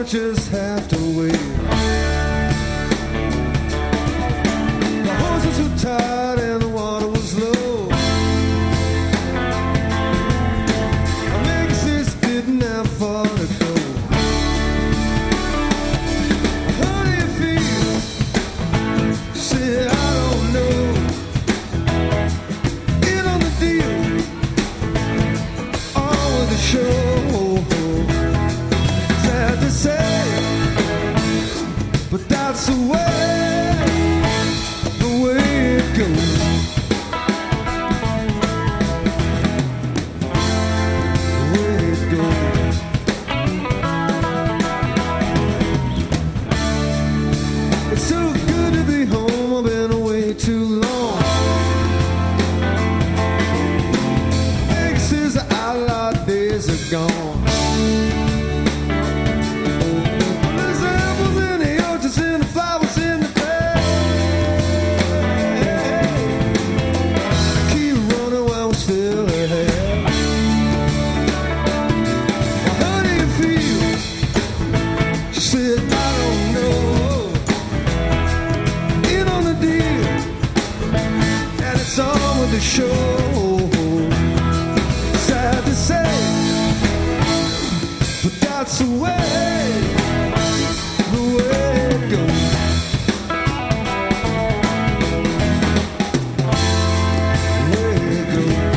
just have to wait. The horses were tired and the water was low. Megasis didn't have far to go. How do you feel? Said I don't know. In on the deal, on with the show. Sad to say, but that's the way it goes. The way it goes. It's so good to be home. I've been away too long. Vegas says the outlaw days are gone. The show, sad to say, but that's the way it goes. The way it goes.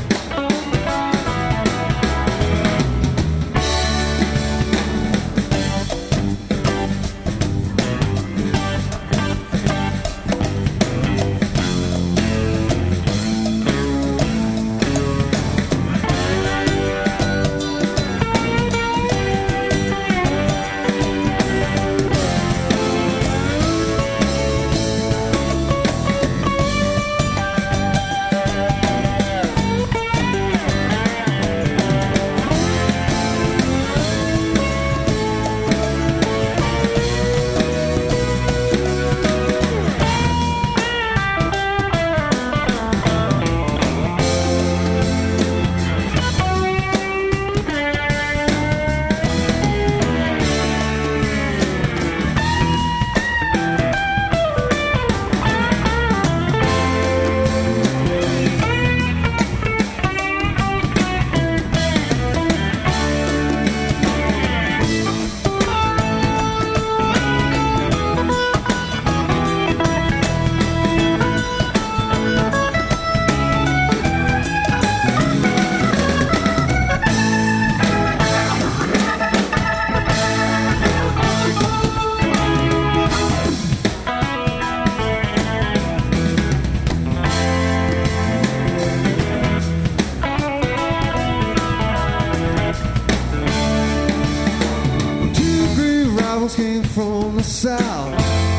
Came from the south.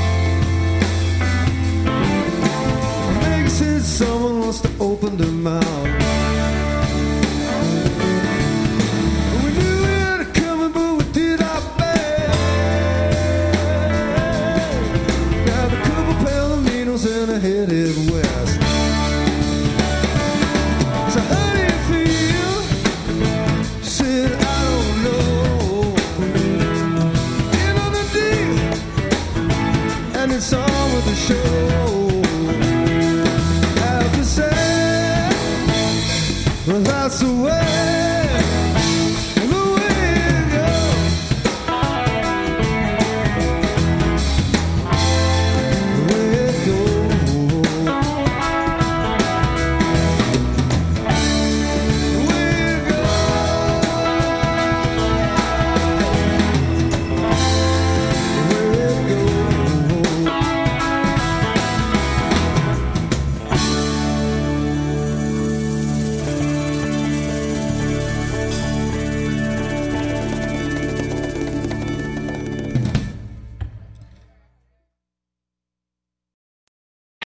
Meg said someone wants to open their mouth. We knew we had it coming, but we did our best. Grabbed a couple palominos and I headed west. So how do you feel? Said I don't know. It's on with the show. Have to say, well, that's the way.